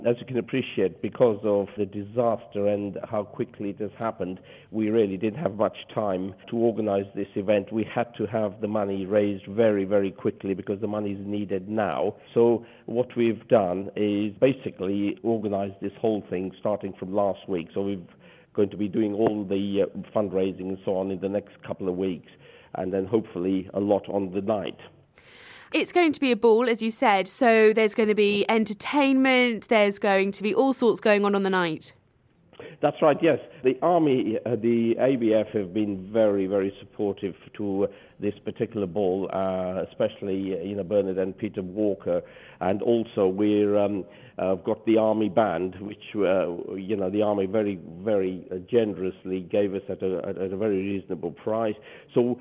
As you can appreciate, because of the disaster and how quickly it has happened, we really didn't have much time to organise this event. We had to have the money raised very, very quickly because the money is needed now. So what we've done is basically organise this whole thing starting from last week. So we're going to be doing all the fundraising and so on in the next couple of weeks, and then hopefully a lot on the night. It's going to be a ball, as you said, so there's going to be entertainment, there's going to be all sorts going on the night. That's right, yes. The Army, the ABF have been very, very supportive to this particular ball, especially Bernard and Peter Walker. And also we've got the Army band, which the Army very, very generously gave us at a very reasonable price. So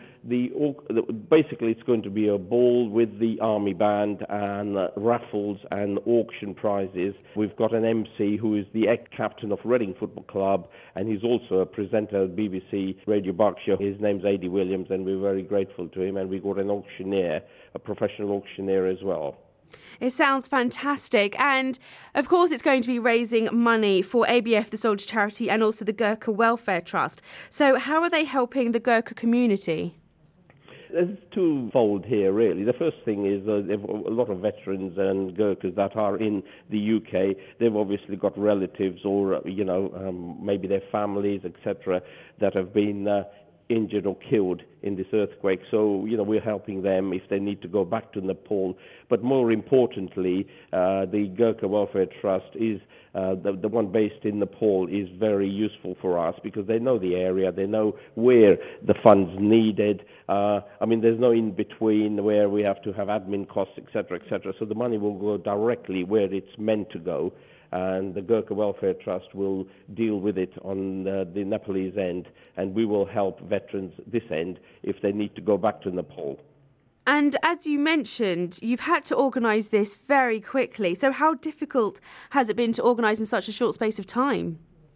basically it's going to be a ball with the Army band and raffles and auction prizes. We've got an MC who is the ex-captain of Reading Football Club, and he's also a presenter at BBC Radio Berkshire. His name's Adi Williams, and we're very grateful to him. And we've got an auctioneer, a professional auctioneer as well. It sounds fantastic. And, of course, it's going to be raising money for ABF, the Soldier Charity, and also the Gurkha Welfare Trust. So how are they helping the Gurkha community? There's twofold here, really. The first thing is there are a lot of veterans and Gurkhas that are in the UK. They've obviously got relatives or, maybe their families, etc., that have been injured or killed in this earthquake. So, we're helping them if they need to go back to Nepal. But more importantly, the Gurkha Welfare Trust is the one based in Nepal is very useful for us because they know the area, they know where the funds needed. There's no in-between where we have to have admin costs, etc., etc. So the money will go directly where it's meant to go. And the Gurkha Welfare Trust will deal with it on the Nepalese end, and we will help veterans this end if they need to go back to Nepal. And as you mentioned, you've had to organise this very quickly. So how difficult has it been to organise in such a short space of time?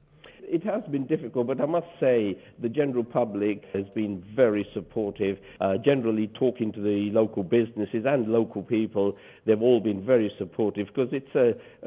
It has been difficult, but I must say the general public has been very supportive. Generally talking to the local businesses and local people, they've all been very supportive because it's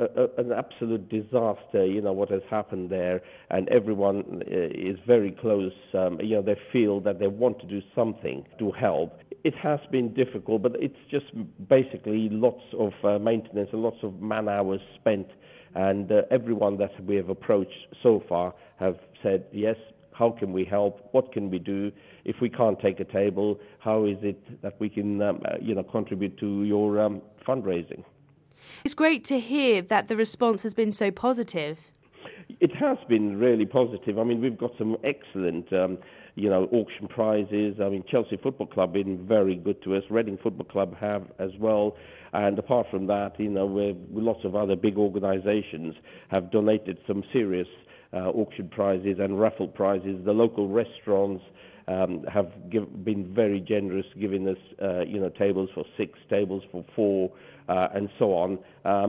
an absolute disaster, what has happened there, and everyone is very close. They feel that they want to do something to help. It has been difficult, but it's just basically lots of maintenance and lots of man hours spent. And everyone that we have approached so far have said, yes, how can we help? What can we do? If we can't take a table, how is it that we can contribute to your fundraising? It's great to hear that the response has been so positive. It has been really positive. We've got some excellent auction prizes. Chelsea Football Club have been very good to us. Reading Football Club have as well. And apart from that, lots of other big organisations have donated some serious auction prizes and raffle prizes. The local restaurants have been very generous, giving us tables for 6, tables for 4, and so on.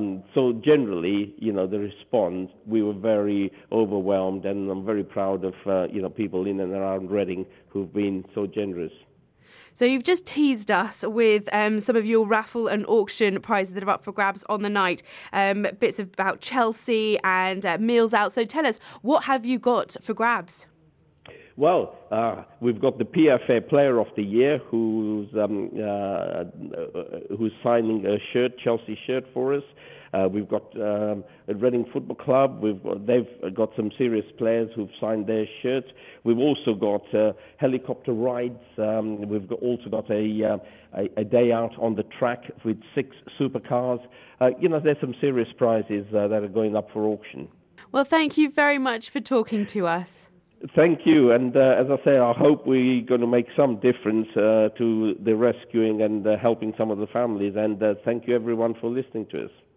So generally, the response, we were very overwhelmed, and I'm very proud of people in and around Reading who've been so generous. So you've just teased us with some of your raffle and auction prizes that are up for grabs on the night, bits about Chelsea and meals out. So tell us, what have you got for grabs? Well, we've got the PFA Player of the Year who's signing a shirt, Chelsea shirt for us. We've got Reading Football Club. They've got some serious players who've signed their shirts. We've also got helicopter rides. We've also got a day out on the track with 6 supercars. There's some serious prizes that are going up for auction. Well, thank you very much for talking to us. Thank you. And as I say, I hope we're going to make some difference to the rescuing and helping some of the families. And thank you, everyone, for listening to us.